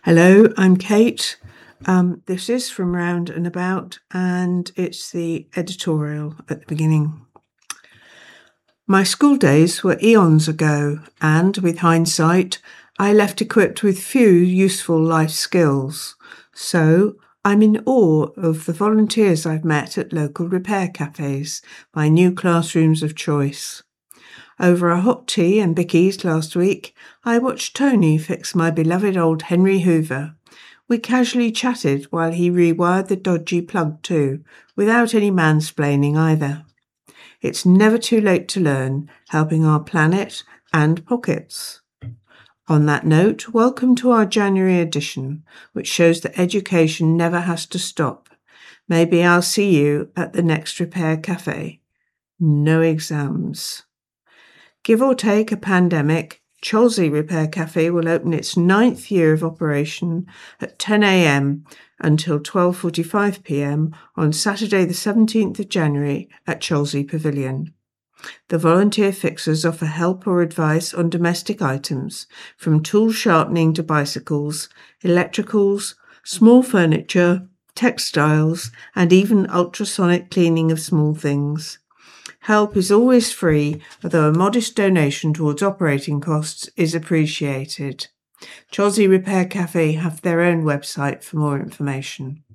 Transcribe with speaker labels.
Speaker 1: Hello, I'm Kate. This is from Round and About, and it's the editorial at the beginning. My school days were eons ago, and with hindsight, I left equipped with few useful life skills. So I'm in awe of the volunteers I've met at local repair cafes, my new classrooms of choice. Over a hot tea and bickies last week, I watched Tony fix my beloved old Henry Hoover. We casually chatted while he rewired the dodgy plug too, without any mansplaining either. It's never too late to learn, helping our planet and pockets. On that note, welcome to our January edition, which shows that education never has to stop. Maybe I'll see you at the next repair cafe. No exams. Give or take a pandemic, Cholsey Repair Cafe will open its 9th year of operation at 10 a.m. until 12:45 p.m. on Saturday the 17th of January at Cholsey Pavilion. The volunteer fixers offer help or advice on domestic items, from tool sharpening to bicycles, electricals, small furniture, textiles, and even ultrasonic cleaning of small things. Help is always free, although a modest donation towards operating costs is appreciated. Cholsey Repair Cafe have their own website for more information.